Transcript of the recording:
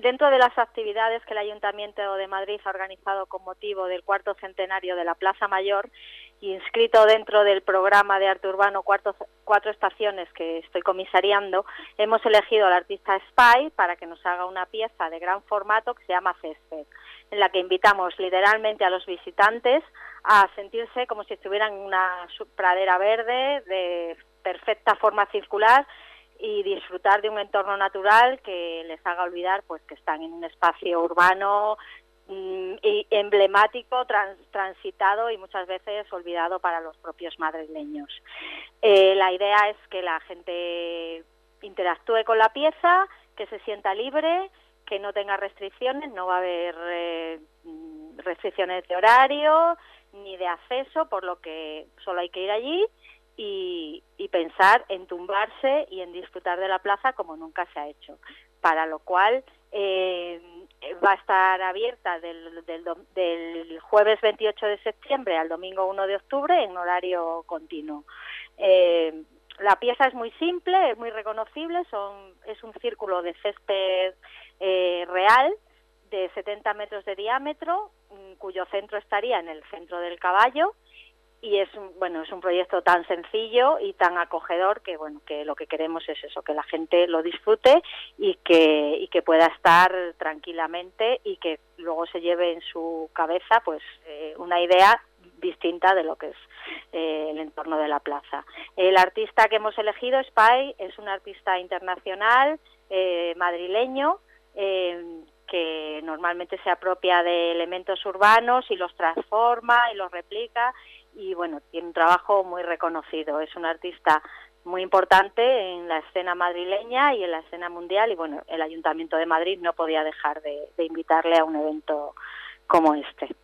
dentro de las actividades que el Ayuntamiento de Madrid ha organizado con motivo del 4º centenario de la Plaza Mayor, inscrito dentro del programa de arte urbano Cuatro Estaciones que estoy comisariando, hemos elegido al artista Spy para que nos haga una pieza de gran formato que se llama Césped, en la que invitamos literalmente a los visitantes a sentirse como si estuvieran en una pradera verde de perfecta forma circular y disfrutar de un entorno natural que les haga olvidar pues que están en un espacio urbano y emblemático, transitado y muchas veces olvidado para los propios madrileños. La idea es que la gente interactúe con la pieza, que se sienta libre, que no tenga restricciones, no va a haber restricciones de horario ni de acceso, por lo que solo hay que ir allí y pensar en tumbarse y en disfrutar de la plaza como nunca se ha hecho, para lo cual va a estar abierta del jueves 28 de septiembre al domingo 1 de octubre en horario continuo. La pieza es muy simple, es muy reconocible, es un círculo de césped real de 70 metros de diámetro, cuyo centro estaría en el centro del caballo, y es un proyecto tan sencillo y tan acogedor que que lo que queremos es eso, que la gente lo disfrute y que pueda estar tranquilamente y que luego se lleve en su cabeza pues una idea distinta de lo que es el entorno de la plaza. El artista que hemos elegido, Spy, es un artista internacional madrileño que normalmente se apropia de elementos urbanos y los transforma y los replica y tiene un trabajo muy reconocido. Es un artista muy importante en la escena madrileña y en la escena mundial y el Ayuntamiento de Madrid no podía dejar de invitarle a un evento como este.